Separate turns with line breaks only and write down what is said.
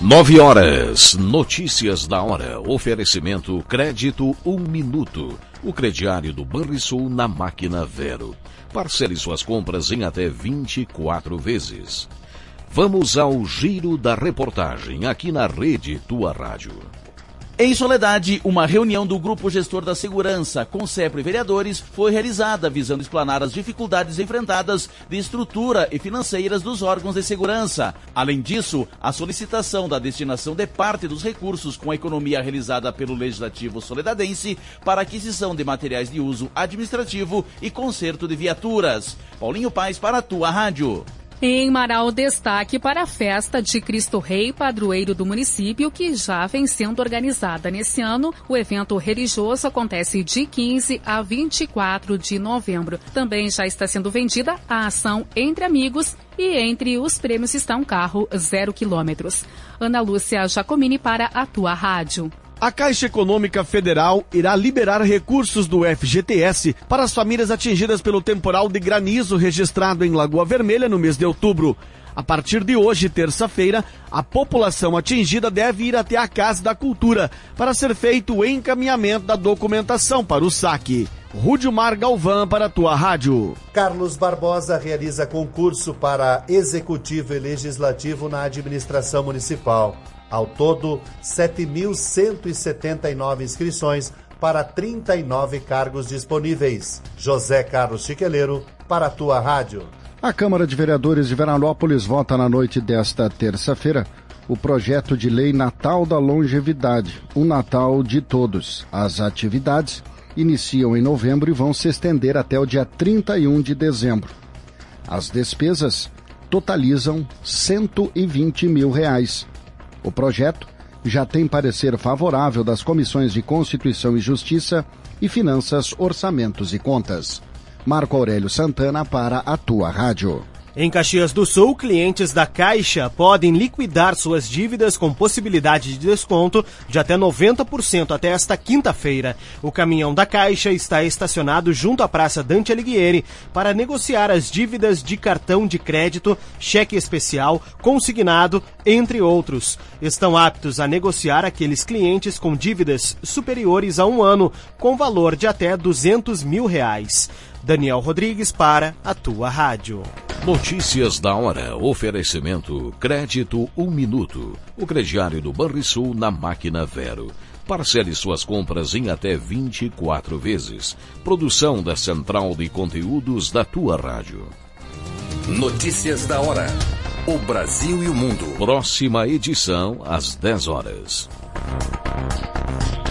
9h, notícias da hora, oferecimento Crédito 1 Minuto, o crediário do Banrisul na máquina Vero. Parcele suas compras em até 24 vezes. Vamos ao giro da reportagem aqui na Rede Tua Rádio.
Em Soledade, uma reunião do Grupo Gestor da Segurança, Concepro e vereadores foi realizada visando explanar as dificuldades enfrentadas de estrutura e financeiras dos órgãos de segurança. Além disso, a solicitação da destinação de parte dos recursos com a economia realizada pelo Legislativo soledadense para aquisição de materiais de uso administrativo e conserto de viaturas. Paulinho Paes para a Tua Rádio.
Em Marau, destaque para a festa de Cristo Rei, padroeiro do município, que já vem sendo organizada nesse ano. O evento religioso acontece de 15 a 24 de novembro. Também já está sendo vendida a ação Entre Amigos e entre os prêmios está um carro 0 quilômetros. Ana Lúcia Jacomini para a Tua Rádio.
A Caixa Econômica Federal irá liberar recursos do FGTS para as famílias atingidas pelo temporal de granizo registrado em Lagoa Vermelha no mês de outubro. A partir de hoje, terça-feira, a população atingida deve ir até a Casa da Cultura para ser feito o encaminhamento da documentação para o saque. Rudimar Galvão para a Tua Rádio.
Carlos Barbosa realiza concurso para Executivo e Legislativo na administração municipal. Ao todo, 7.179 inscrições para 39 cargos disponíveis. José Carlos Chiqueleiro, para a Tua Rádio.
A Câmara de Vereadores de Veranópolis vota na noite desta terça-feira o projeto de lei Natal da Longevidade, um Natal de todos. As atividades iniciam em novembro e vão se estender até o dia 31 de dezembro. As despesas totalizam R$120 mil. O projeto já tem parecer favorável das comissões de Constituição e Justiça e Finanças, Orçamentos e Contas. Marco Aurélio Santana para a Tua Rádio.
Em Caxias do Sul, clientes da Caixa podem liquidar suas dívidas com possibilidade de desconto de até 90% até esta quinta-feira. O caminhão da Caixa está estacionado junto à Praça Dante Alighieri para negociar as dívidas de cartão de crédito, cheque especial, consignado, entre outros. Estão aptos a negociar aqueles clientes com dívidas superiores a 1 ano, com valor de até R$200 mil. Daniel Rodrigues para a Tua Rádio.
Notícias da hora, oferecimento Crédito 1 Minuto, o crediário do Banrisul na máquina Vero. Parcele suas compras em até 24 vezes. Produção da Central de Conteúdos da Tua Rádio.
Notícias da hora. O Brasil e o mundo.
Próxima edição às 10 horas.